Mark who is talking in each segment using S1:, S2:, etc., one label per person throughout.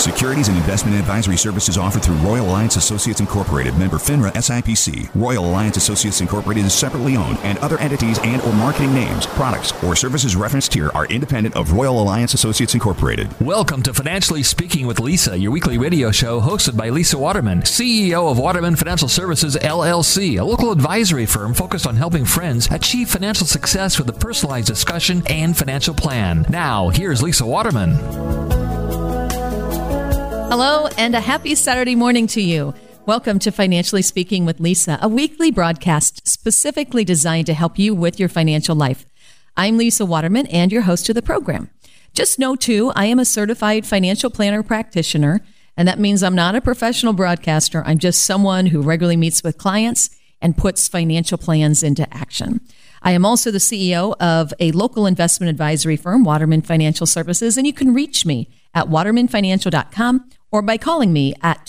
S1: Securities and investment advisory services offered through Royal Alliance Associates Incorporated, member FINRA SIPC. Royal Alliance Associates Incorporated is separately owned, and other entities and or marketing names, products, or services referenced here are independent of Royal Alliance Associates Incorporated.
S2: Welcome to Financially Speaking with Lisa, your weekly radio show hosted by Lisa Waterman, CEO of Waterman Financial Services, LLC, a local advisory firm focused on helping friends achieve financial success with a personalized discussion and financial plan. Now, here's Lisa Waterman.
S3: Hello, and a happy Saturday morning to you. Welcome to Financially Speaking with Lisa, a weekly broadcast specifically designed to help you with your financial life. I'm Lisa Waterman and your host of the program. Just know, too, I am a certified financial planner practitioner, and that means I'm not a professional broadcaster. I'm just someone who regularly meets with clients and puts financial plans into action. I am also the CEO of a local investment advisory firm, Waterman Financial Services, and you can reach me at watermanfinancial.com or by calling me at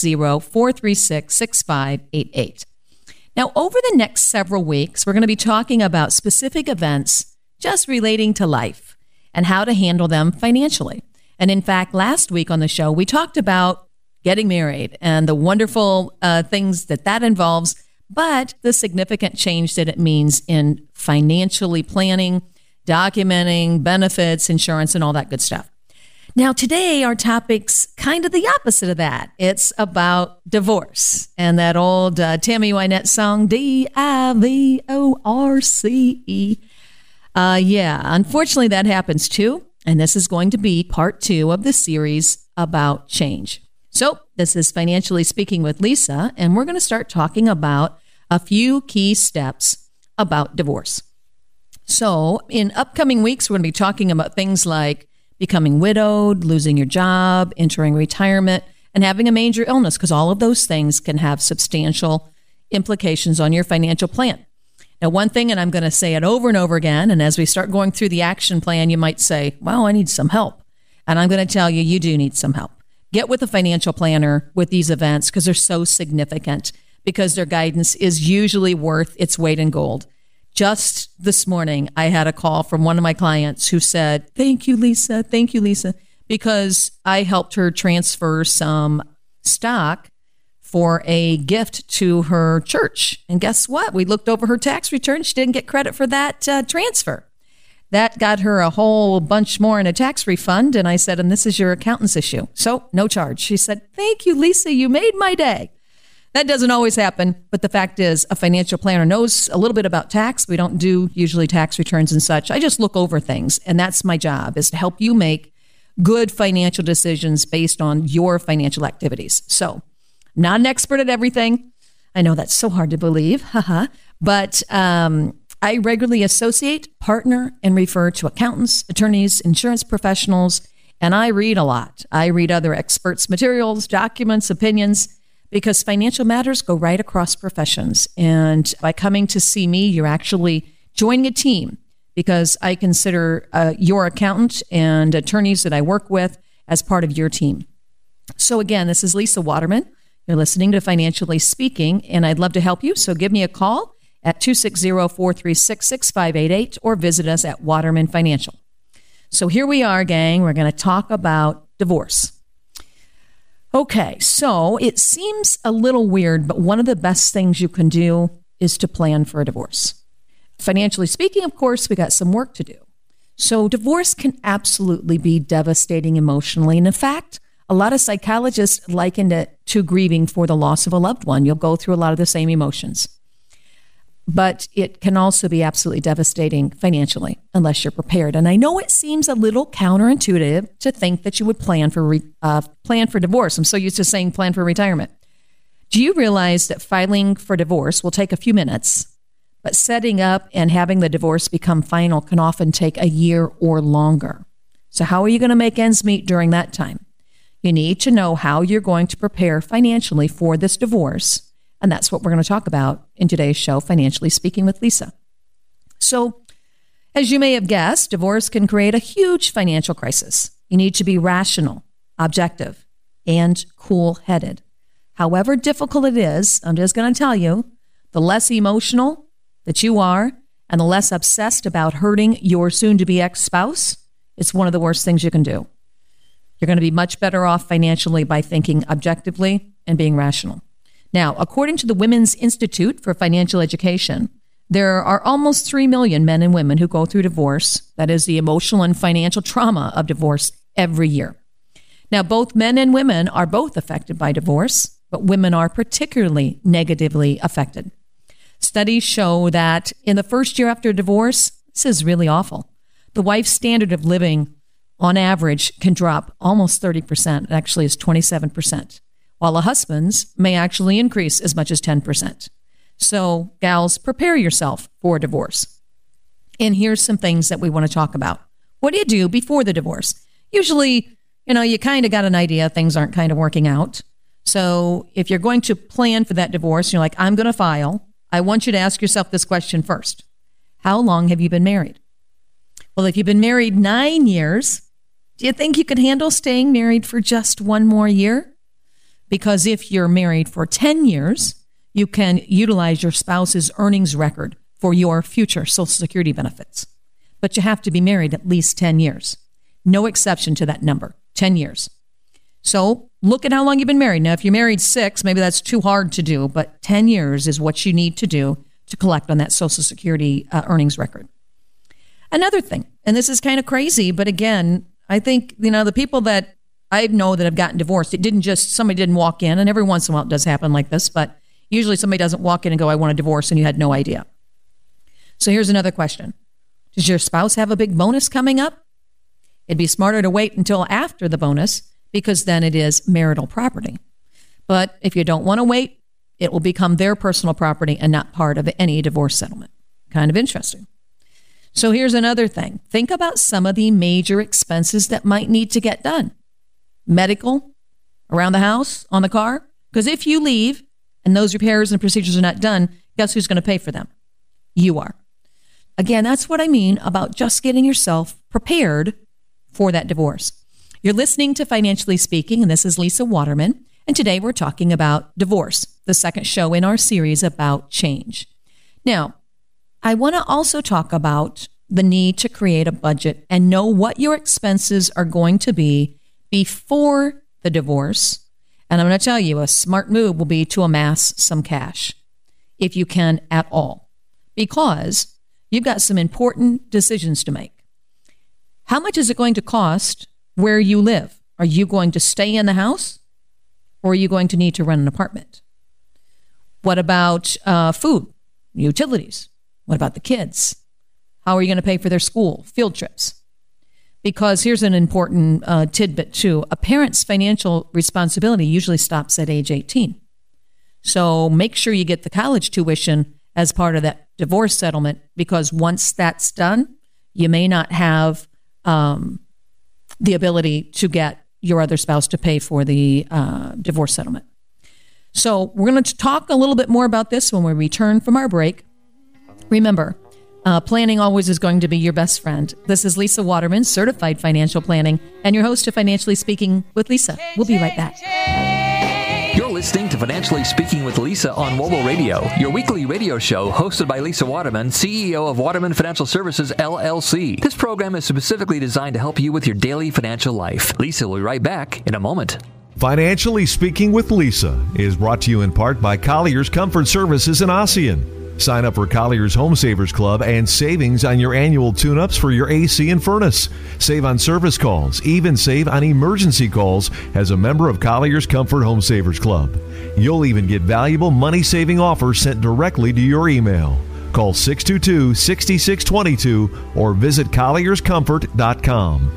S3: 260-436-6588. Now, over the next several weeks, we're going to be talking about specific events just relating to life and how to handle them financially. And in fact, last week on the show, we talked about getting married and the wonderful things that involves, but the significant change that it means in financially planning, documenting, benefits, insurance, and all that good stuff. Now, today, our topic's kind of the opposite of that. It's about divorce and that old Tammy Wynette song, Divorce. Unfortunately, that happens too. And this is going to be part 2 of the series about change. So this is Financially Speaking with Lisa, and we're going to start talking about a few key steps about divorce. So in upcoming weeks, we're going to be talking about things like becoming widowed, losing your job, entering retirement, and having a major illness, because all of those things can have substantial implications on your financial plan. Now, one thing, and I'm going to say it over and over again, and as we start going through the action plan, you might say, well, I need some help. And I'm going to tell you, you do need some help. Get with a financial planner with these events because they're so significant, because their guidance is usually worth its weight in gold. Just this morning, I had a call from one of my clients who said, thank you, Lisa, because I helped her transfer some stock for a gift to her church. And guess what? We looked over her tax return. She didn't get credit for that transfer. That got her a whole bunch more in a tax refund. And I said, and this is your accountant's issue. So no charge. She said, thank you, Lisa. You made my day. That doesn't always happen, but the fact is a financial planner knows a little bit about tax. We don't do usually tax returns and such. I just look over things, and that's my job, is to help you make good financial decisions based on your financial activities. So, not an expert at everything. I know that's so hard to believe, but I regularly associate, partner, and refer to accountants, attorneys, insurance professionals, and I read a lot. I read other experts' materials, documents, opinions, because financial matters go right across professions. And by coming to see me, you're actually joining a team, because I consider your accountant and attorneys that I work with as part of your team. So again, this is Lisa Waterman. You're listening to Financially Speaking, and I'd love to help you. So give me a call at 260-436-6588 or visit us at Waterman Financial. So here we are, gang. We're going to talk about divorce. Okay, so it seems a little weird, but one of the best things you can do is to plan for a divorce. Financially speaking, of course, we got some work to do. So divorce can absolutely be devastating emotionally. And in fact, a lot of psychologists likened it to grieving for the loss of a loved one. You'll go through a lot of the same emotions. But it can also be absolutely devastating financially unless you're prepared. And I know it seems a little counterintuitive to think that you would plan for divorce. I'm so used to saying plan for retirement. Do you realize that filing for divorce will take a few minutes, but setting up and having the divorce become final can often take a year or longer? So how are you going to make ends meet during that time? You need to know how you're going to prepare financially for this divorce. And that's what we're going to talk about in today's show, Financially Speaking with Lisa. So, as you may have guessed, divorce can create a huge financial crisis. You need to be rational, objective, and cool-headed. However difficult it is, I'm just going to tell you, the less emotional that you are and the less obsessed about hurting your soon-to-be ex-spouse, it's one of the worst things you can do. You're going to be much better off financially by thinking objectively and being rational. Now, according to the Women's Institute for Financial Education, there are almost 3 million men and women who go through divorce, that is the emotional and financial trauma of divorce, every year. Now, both men and women are both affected by divorce, but women are particularly negatively affected. Studies show that in the first year after divorce, this is really awful. The wife's standard of living, on average, can drop almost 30%. It actually is 27%, while a husband's may actually increase as much as 10%. So, gals, prepare yourself for a divorce. And here's some things that we want to talk about. What do you do before the divorce? Usually, you kind of got an idea things aren't kind of working out. So if you're going to plan for that divorce, you're like, I'm going to file. I want you to ask yourself this question first. How long have you been married? Well, if you've been married 9 years, do you think you could handle staying married for just one more year? Because if you're married for 10 years, you can utilize your spouse's earnings record for your future Social Security benefits. But you have to be married at least 10 years. No exception to that number, 10 years. So look at how long you've been married. Now, if you're married 6, maybe that's too hard to do, but 10 years is what you need to do to collect on that Social Security earnings record. Another thing, and this is kind of crazy, but again, I think, the people that I know that have gotten divorced, somebody didn't walk in, and every once in a while it does happen like this, but usually somebody doesn't walk in and go, I want a divorce, and you had no idea. So here's another question. Does your spouse have a big bonus coming up? It'd be smarter to wait until after the bonus, because then it is marital property. But if you don't want to wait, it will become their personal property and not part of any divorce settlement. Kind of interesting. So here's another thing. Think about some of the major expenses that might need to get done. Medical, around the house, on the car. Because if you leave and those repairs and procedures are not done, guess who's going to pay for them? You are. Again, that's what I mean about just getting yourself prepared for that divorce. You're listening to Financially Speaking, and this is Lisa Waterman. And today we're talking about divorce, the second show in our series about change. Now, I want to also talk about the need to create a budget and know what your expenses are going to be before the divorce. And I'm going to tell you, a smart move will be to amass some cash, if you can at all, because you've got some important decisions to make. How much is it going to cost where you live? Are you going to stay in the house, or are you going to need to rent an apartment? What about food, utilities? What about the kids? How are you going to pay for their school, field trips? Because here's an important tidbit too. A parent's financial responsibility usually stops at age 18. So make sure you get the college tuition as part of that divorce settlement, because once that's done, you may not have the ability to get your other spouse to pay for the divorce settlement. So we're going to talk a little bit more about this when we return from our break. Remember, planning always is going to be your best friend. This is Lisa Waterman, certified financial planning, and your host of Financially Speaking with Lisa. We'll be right back.
S2: You're listening to Financially Speaking with Lisa on Mobile Radio, your weekly radio show hosted by Lisa Waterman, CEO of Waterman Financial Services, LLC. This program is specifically designed to help you with your daily financial life. Lisa will be right back in a moment.
S4: Financially Speaking with Lisa is brought to you in part by Collier's Comfort Services in Ossian. Sign up for Collier's Home Savers Club and savings on your annual tune-ups for your AC and furnace. Save on service calls, even save on emergency calls as a member of Collier's Comfort Home Savers Club. You'll even get valuable money-saving offers sent directly to your email. Call 622-6622 or visit collierscomfort.com.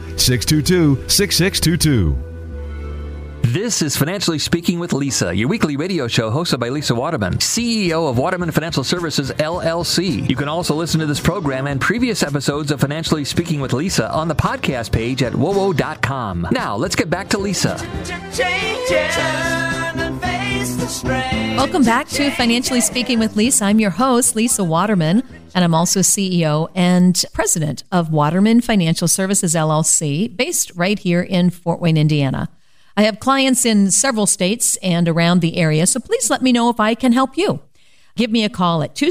S4: 622-6622.
S2: This is Financially Speaking with Lisa, your weekly radio show hosted by Lisa Waterman, CEO of Waterman Financial Services, LLC. You can also listen to this program and previous episodes of Financially Speaking with Lisa on the podcast page at wowo.com. Now, let's get back to Lisa.
S3: Welcome back to Financially Speaking with Lisa. I'm your host, Lisa Waterman, and I'm also CEO and president of Waterman Financial Services, LLC, based right here in Fort Wayne, Indiana. I have clients in several states and around the area, so please let me know if I can help you. Give me a call at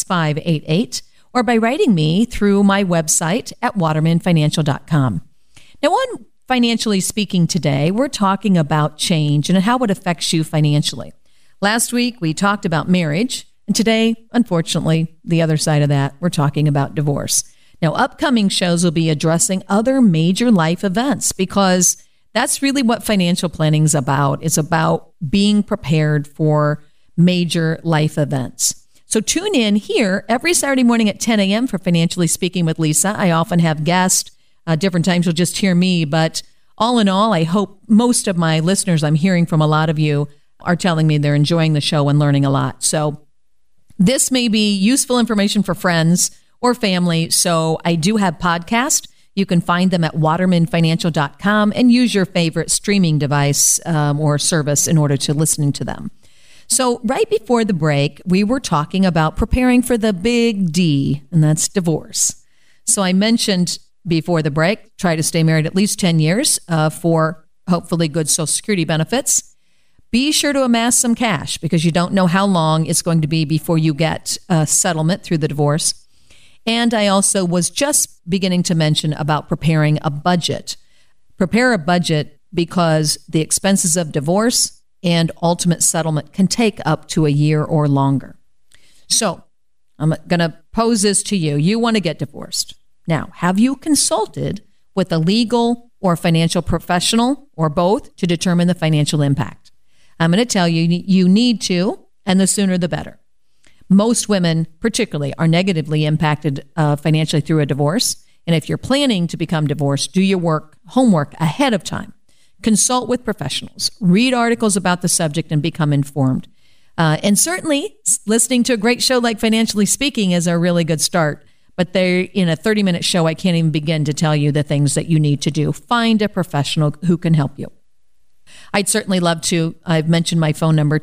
S3: 260-436-6588 or by writing me through my website at watermanfinancial.com. Now, on Financially Speaking today, we're talking about change and how it affects you financially. Last week, we talked about marriage. And today, unfortunately, the other side of that, we're talking about divorce. Now, upcoming shows will be addressing other major life events because that's really what financial planning is about. It's about being prepared for major life events. So tune in here every Saturday morning at 10 a.m. for Financially Speaking with Lisa. I often have guests. Different times you'll just hear me. But all in all, I hope most of my listeners, I'm hearing from a lot of you, are telling me they're enjoying the show and learning a lot. So this may be useful information for friends or family. So I do have podcasts. You can find them at watermanfinancial.com and use your favorite streaming device or service in order to listen to them. So right before the break, we were talking about preparing for the big D, and that's divorce. So I mentioned before the break, try to stay married at least 10 years for hopefully good Social Security benefits. Be sure to amass some cash because you don't know how long it's going to be before you get a settlement through the divorce. And I also was just beginning to mention about preparing a budget. Prepare a budget because the expenses of divorce and ultimate settlement can take up to a year or longer. So I'm going to pose this to you. You want to get divorced. Now, have you consulted with a legal or financial professional or both to determine the financial impact? I'm going to tell you, you need to, and the sooner the better. Most women, particularly, are negatively impacted financially through a divorce. And if you're planning to become divorced, do your homework ahead of time. Consult with professionals. Read articles about the subject and become informed. And certainly, listening to a great show like Financially Speaking is a really good start. But in a 30-minute show, I can't even begin to tell you the things that you need to do. Find a professional who can help you. I'd certainly love to. I've mentioned my phone number,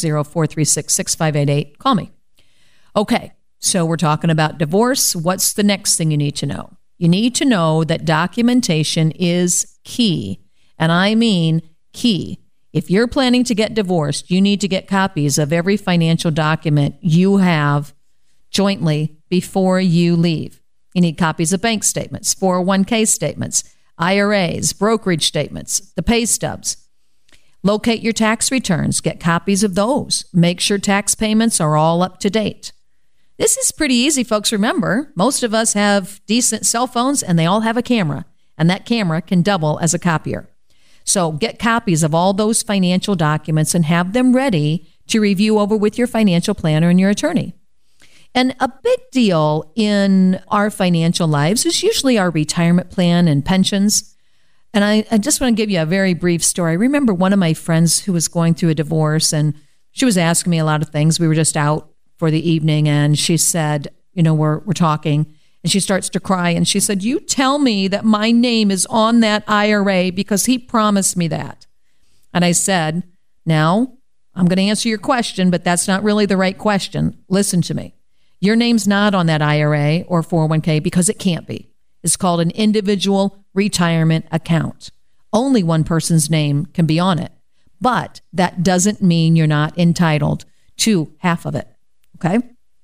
S3: 260-436-6588. Call me. Okay, so we're talking about divorce. What's the next thing you need to know? You need to know that documentation is key. And I mean key. If you're planning to get divorced, you need to get copies of every financial document you have jointly before you leave. You need copies of bank statements, 401k statements, IRAs, brokerage statements, the pay stubs. Locate your tax returns. Get copies of those. Make sure tax payments are all up to date. This is pretty easy, folks. Remember, most of us have decent cell phones and they all have a camera, and that camera can double as a copier. So get copies of all those financial documents and have them ready to review over with your financial planner and your attorney. And a big deal in our financial lives is usually our retirement plan and pensions. And I just want to give you a very brief story. I remember one of my friends who was going through a divorce, and she was asking me a lot of things. We were just out for the evening, and she said, we're talking, and she starts to cry, and she said, you tell me that my name is on that IRA because he promised me that. And I said, now, I'm going to answer your question, but that's not really the right question. Listen to me. Your name's not on that IRA or 401k because it can't be. It's called an individual retirement account. Only one person's name can be on it. But that doesn't mean you're not entitled to half of it. Okay?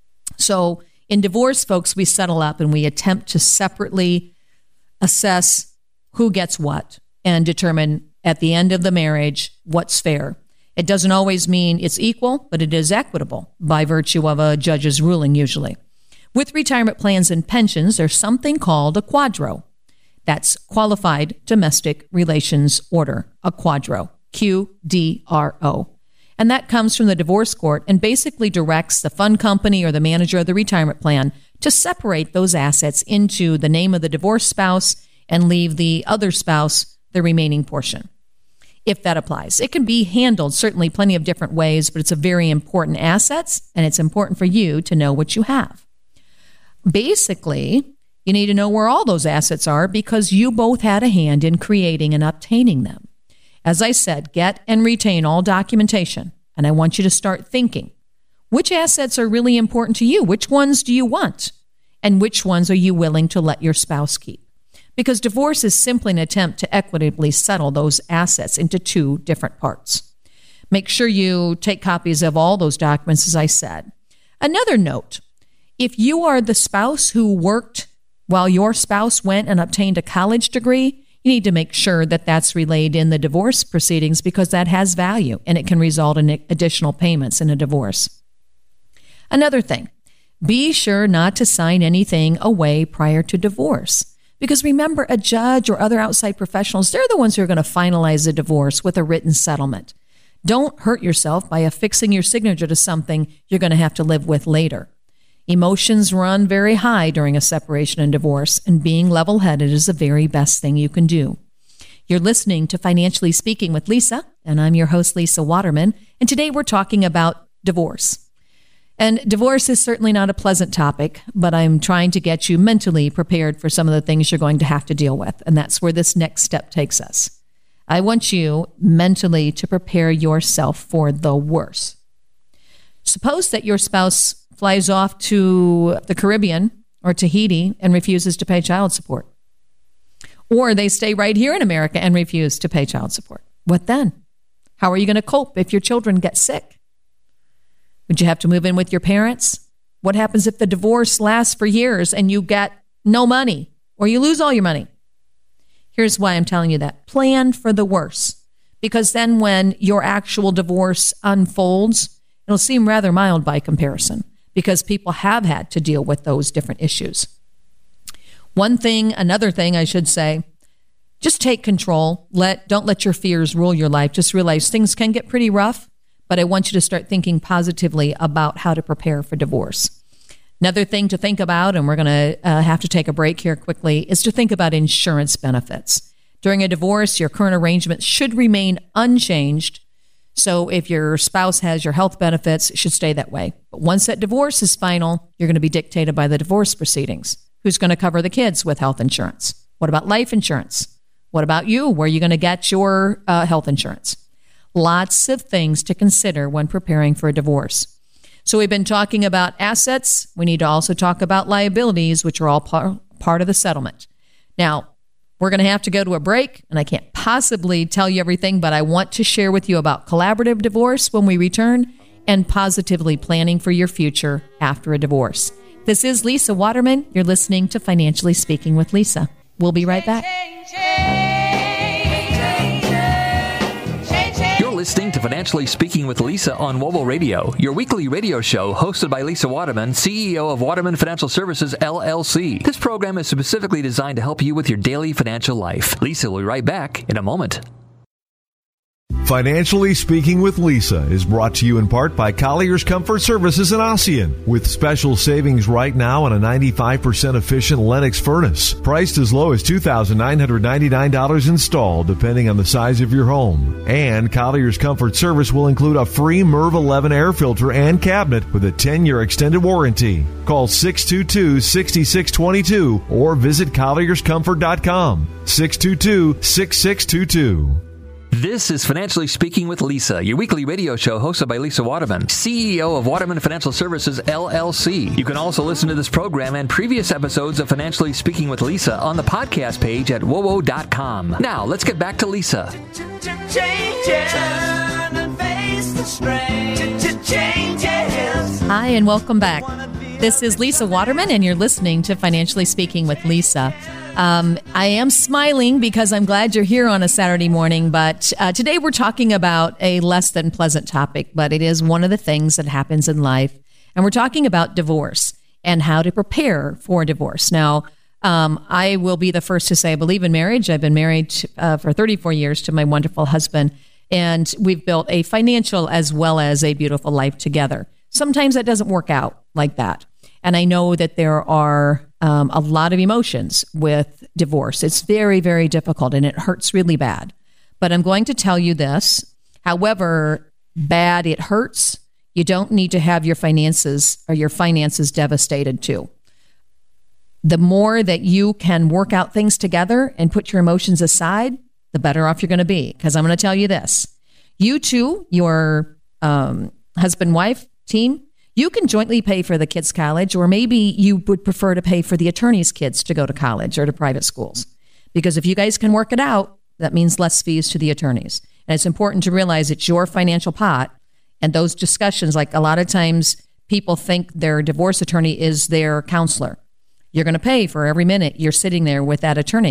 S3: So in divorce, folks, we settle up and we attempt to separately assess who gets what and determine at the end of the marriage what's fair. It doesn't always mean it's equal, but it is equitable by virtue of a judge's ruling usually. With retirement plans and pensions, there's something called a QDRO. That's Qualified Domestic Relations Order, a QDRO, QDRO. And that comes from the divorce court and basically directs the fund company or the manager of the retirement plan to separate those assets into the name of the divorced spouse and leave the other spouse the remaining portion, if that applies. It can be handled certainly plenty of different ways, but it's a very important asset, and it's important for you to know what you have. Basically, you need to know where all those assets are because you both had a hand in creating and obtaining them. As I said, get and retain all documentation, and I want you to start thinking, which assets are really important to you? Which ones do you want? And which ones are you willing to let your spouse keep? Because divorce is simply an attempt to equitably settle those assets into two different parts. Make sure you take copies of all those documents, as I said. Another note, if you are the spouse who worked while your spouse went and obtained a college degree, you need to make sure that that's relayed in the divorce proceedings because that has value and it can result in additional payments in a divorce. Another thing, be sure not to sign anything away prior to divorce. Because remember, a judge or other outside professionals, they're the ones who are going to finalize the divorce with a written settlement. Don't hurt yourself by affixing your signature to something you're going to have to live with later. Emotions run very high during a separation and divorce, and being level-headed is the very best thing you can do. You're listening to Financially Speaking with Lisa, and I'm your host, Lisa Waterman, and today we're talking about divorce. And divorce is certainly not a pleasant topic, but I'm trying to get you mentally prepared for some of the things you're going to have to deal with, and that's where this next step takes us. I want you mentally to prepare yourself for the worst. Suppose that your spouse flies off to the Caribbean or Tahiti and refuses to pay child support. Or they stay right here in America and refuse to pay child support. What then? How are you going to cope if your children get sick? Would you have to move in with your parents? What happens if the divorce lasts for years and you get no money or you lose all your money? Here's why I'm telling you that. Plan for the worst, because then when your actual divorce unfolds, it'll seem rather mild by comparison because people have had to deal with those different issues. Another thing I should say, just take control. Don't let your fears rule your life. Just realize things can get pretty rough, but I want you to start thinking positively about how to prepare for divorce. Another thing to think about, and we're going to have to take a break here quickly, is to think about insurance benefits. During a divorce, your current arrangements should remain unchanged. So if your spouse has your health benefits, it should stay that way. But once that divorce is final, you're going to be dictated by the divorce proceedings. Who's going to cover the kids with health insurance? What about life insurance? What about you? Where are you going to get your health insurance? Lots of things to consider when preparing for a divorce. So we've been talking about assets. We need to also talk about liabilities, which are all part of the settlement. Now, we're going to have to go to a break, and I can't possibly tell you everything, but I want to share with you about collaborative divorce when we return and positively planning for your future after a divorce. This is Lisa Waterman. You're listening to Financially Speaking with Lisa. We'll be right back.
S2: Listening to Financially Speaking with Lisa on Mobile Radio, your weekly radio show hosted by Lisa Waterman, CEO of Waterman Financial Services, LLC. This program is specifically designed to help you with your daily financial life. Lisa will be right back in a moment.
S4: Financially Speaking with Lisa is brought to you in part by Collier's Comfort Services in Ossian, with special savings right now on a 95% efficient Lennox furnace, priced as low as $2,999 installed, depending on the size of your home. And Collier's Comfort Service will include a free MERV 11 air filter and cabinet with a 10-year extended warranty. Call 622-6622 or visit collierscomfort.com, 622-6622.
S2: This is Financially Speaking with Lisa, your weekly radio show hosted by Lisa Waterman, CEO of Waterman Financial Services, LLC. You can also listen to this program and previous episodes of Financially Speaking with Lisa on the podcast page at wowo.com. Now, let's get back to Lisa.
S3: Hi, and welcome back. This is Lisa Waterman, and you're listening to Financially Speaking with Lisa. I am smiling because I'm glad you're here on a Saturday morning, but today we're talking about a less than pleasant topic, but it is one of the things that happens in life. And we're talking about divorce and how to prepare for divorce. Now, I will be the first to say I believe in marriage. I've been married for 34 years to my wonderful husband, and we've built a financial as well as a beautiful life together. Sometimes that doesn't work out like that. And I know that there are a lot of emotions with divorce. It's very, very difficult and it hurts really bad. But I'm going to tell you this. However bad it hurts, you don't need to have your finances devastated too. The more that you can work out things together and put your emotions aside, the better off you're going to be. Because I'm going to tell you this. You two, your husband-wife team, you can jointly pay for the kids' college, or maybe you would prefer to pay for the attorney's kids to go to college or to private schools. Because if you guys can work it out, that means less fees to the attorneys. And it's important to realize it's your financial pot. And those discussions, like a lot of times people think their divorce attorney is their counselor. You're going to pay for every minute you're sitting there with that attorney.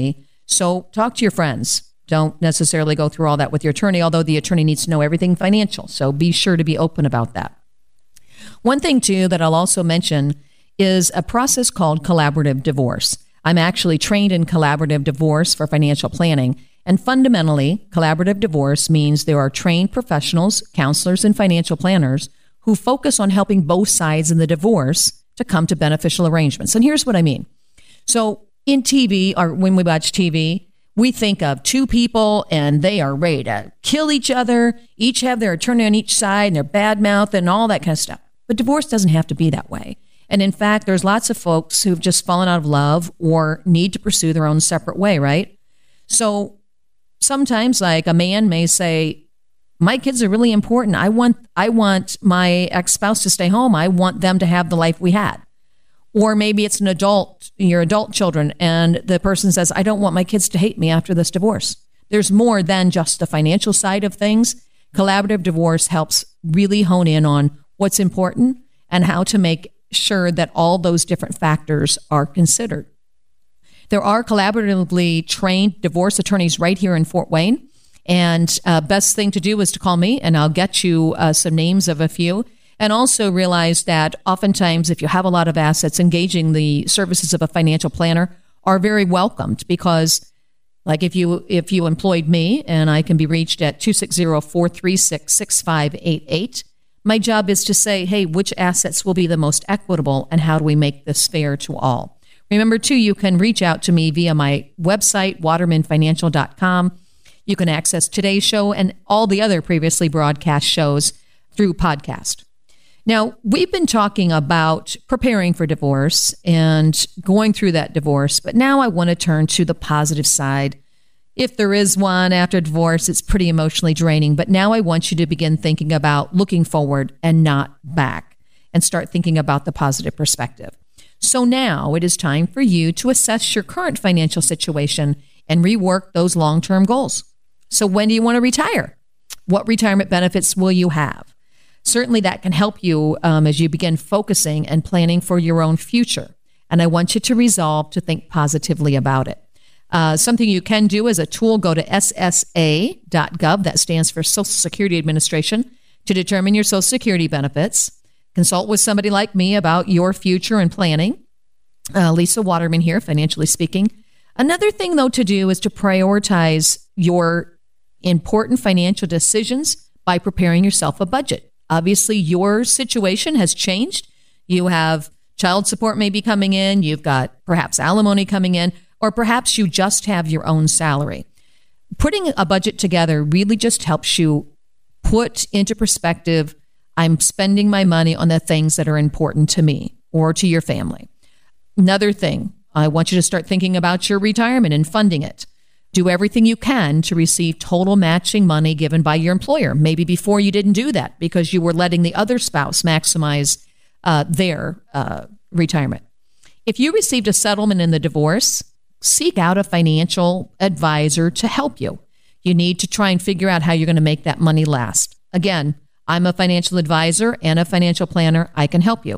S3: So talk to your friends. Don't necessarily go through all that with your attorney, although the attorney needs to know everything financial. So be sure to be open about that. One thing, too, that I'll also mention is a process called collaborative divorce. I'm actually trained in collaborative divorce for financial planning. And fundamentally, collaborative divorce means there are trained professionals, counselors, and financial planners who focus on helping both sides in the divorce to come to beneficial arrangements. And here's what I mean. So in TV, or when we watch TV, we think of two people and they are ready to kill each other, each have their attorney on each side and they're bad mouth and all that kind of stuff. But divorce doesn't have to be that way. And in fact, there's lots of folks who've just fallen out of love or need to pursue their own separate way, right? So sometimes, like, a man may say, my kids are really important. I want my ex-spouse to stay home. I want them to have the life we had. Or maybe it's your adult children, and the person says, I don't want my kids to hate me after this divorce. There's more than just the financial side of things. Collaborative divorce helps really hone in on what's important and how to make sure that all those different factors are considered. There are collaboratively trained divorce attorneys right here in Fort Wayne. And best thing to do is to call me, and I'll get you some names of a few. And also realize that oftentimes, if you have a lot of assets, engaging the services of a financial planner are very welcomed, because like if you employed me, and I can be reached at 260-436-6588, my job is to say, hey, which assets will be the most equitable and how do we make this fair to all? Remember, too, you can reach out to me via my website, watermanfinancial.com. You can access today's show and all the other previously broadcast shows through podcast. Now, we've been talking about preparing for divorce and going through that divorce, but now I want to turn to the positive side. If there is one after divorce, it's pretty emotionally draining, but now I want you to begin thinking about looking forward and not back, and start thinking about the positive perspective. So now it is time for you to assess your current financial situation and rework those long-term goals. So when do you want to retire? What retirement benefits will you have? Certainly that can help you as you begin focusing and planning for your own future. And I want you to resolve to think positively about it. Something you can do is a tool, go to ssa.gov, that stands for Social Security Administration, to determine your Social Security benefits. Consult with somebody like me about your future and planning. Lisa Waterman here, Financially Speaking. Another thing, though, to do is to prioritize your important financial decisions by preparing yourself a budget. Obviously, your situation has changed. You have child support maybe coming in. You've got perhaps alimony coming in, or perhaps you just have your own salary. Putting a budget together really just helps you put into perspective, I'm spending my money on the things that are important to me or to your family. Another thing, I want you to start thinking about your retirement and funding it. Do everything you can to receive total matching money given by your employer. Maybe before you didn't do that because you were letting the other spouse maximize their retirement. If you received a settlement in the divorce, seek out a financial advisor to help you. You need to try and figure out how you're going to make that money last. Again, I'm a financial advisor and a financial planner. I can help you.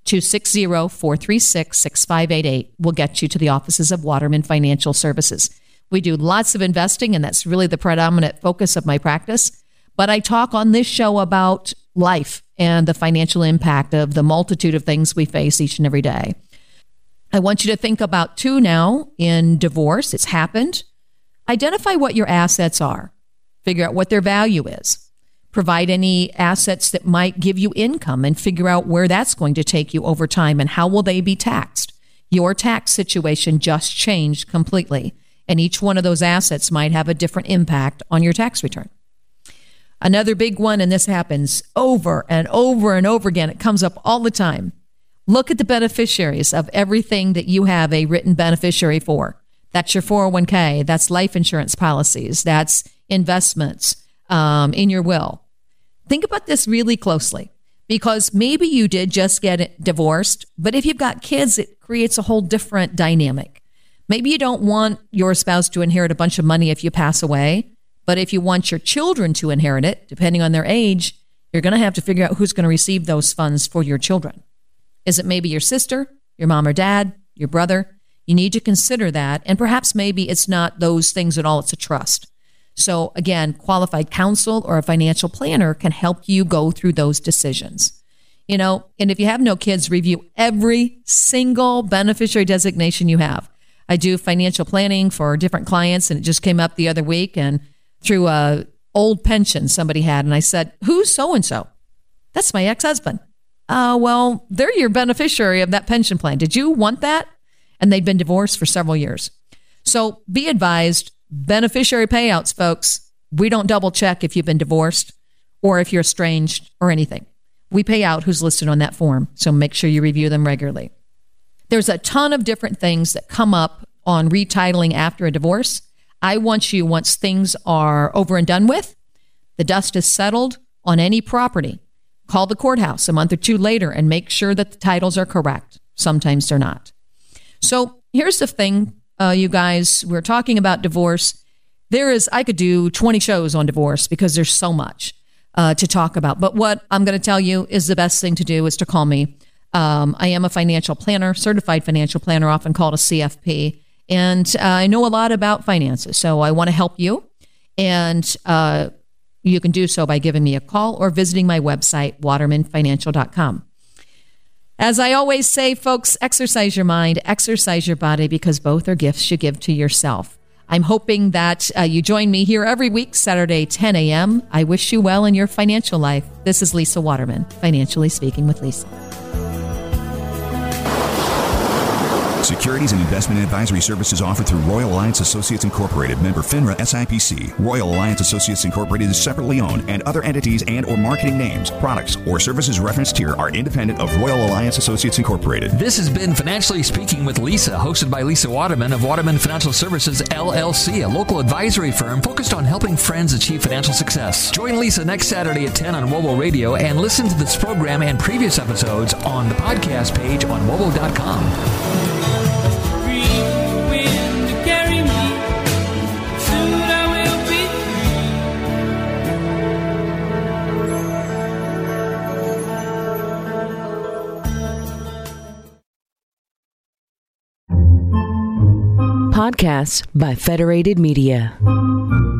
S3: 260-436-6588 will get you to the offices of Waterman Financial Services. We do lots of investing, and that's really the predominant focus of my practice. But I talk on this show about life and the financial impact of the multitude of things we face each and every day. I want you to think about, too, now in divorce. It's happened. Identify what your assets are. Figure out what their value is. Provide any assets that might give you income and figure out where that's going to take you over time and how will they be taxed. Your tax situation just changed completely, and each one of those assets might have a different impact on your tax return. Another big one, and this happens over and over and over again, it comes up all the time. Look at the beneficiaries of everything that you have a written beneficiary for. That's your 401k. That's life insurance policies. That's investments in your will. Think about this really closely, because maybe you did just get divorced, but if you've got kids, it creates a whole different dynamic. Maybe you don't want your spouse to inherit a bunch of money if you pass away, but if you want your children to inherit it, depending on their age, you're going to have to figure out who's going to receive those funds for your children. Is it maybe your sister, your mom or dad, your brother? you need to consider that. And perhaps maybe it's not those things at all, it's a trust. So again, qualified counsel or a financial planner can help you go through those decisions. You know, and if you have no kids, review every single beneficiary designation you have. I do financial planning for different clients, and it just came up the other week, and through a old pension somebody had, and I said, who's so-and-so? That's my ex-husband. Well, they're your beneficiary of that pension plan. Did you want that? And they'd been divorced for several years. So be advised, beneficiary payouts, folks, we don't double check if you've been divorced or if you're estranged or anything. We pay out who's listed on that form, so make sure you review them regularly. There's a ton of different things that come up on retitling after a divorce. I want you, once things are over and done with, the dust is settled on any property, call the courthouse a month or two later and make sure that the titles are correct. Sometimes they're not. So here's the thing, you guys, we're talking about divorce. I could do 20 shows on divorce because there's so much to talk about. But what I'm going to tell you is the best thing to do is to call me. I am a financial planner, certified financial planner, often called a CFP. And I know a lot about finances, so I want to help you. And you can do so by giving me a call or visiting my website, watermanfinancial.com. As I always say, folks, exercise your mind, exercise your body, because both are gifts you give to yourself. I'm hoping that you join me here every week, Saturday, 10 a.m. I wish you well in your financial life. This is Lisa Waterman, Financially Speaking with Lisa.
S1: Securities and investment advisory services offered through Royal Alliance Associates Incorporated, member FINRA SIPC. Royal Alliance Associates Incorporated is separately owned, and other entities and or marketing names, products, or services referenced here are independent of Royal Alliance Associates Incorporated.
S2: This has been Financially Speaking with Lisa, hosted by Lisa Waterman of Waterman Financial Services, LLC, a local advisory firm focused on helping friends achieve financial success. Join Lisa next Saturday at 10 on WOWO Radio and listen to this program and previous episodes on the podcast page on WOWO.com.
S5: Podcasts by Federated Media.